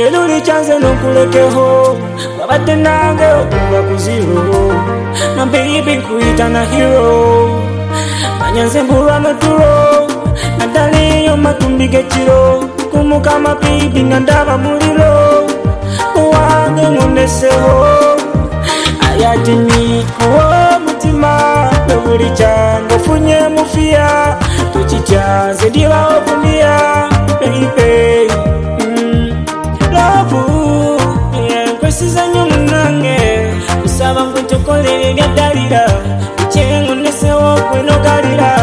teluli chanze nokulekeho wabate nange okuva ku zero na baby nkuita na hero manyanze mbulwa metulo nadaliyo matumbige kiro kumukama baby nga ndaba muliro uwange ngondeseho ayatini kuwo mutima buli change funye mufia tuchichanze ndiba okumia baby love kwesiza nyomunange usaba nkutokolere byadalira chengo nesewo kwenogalira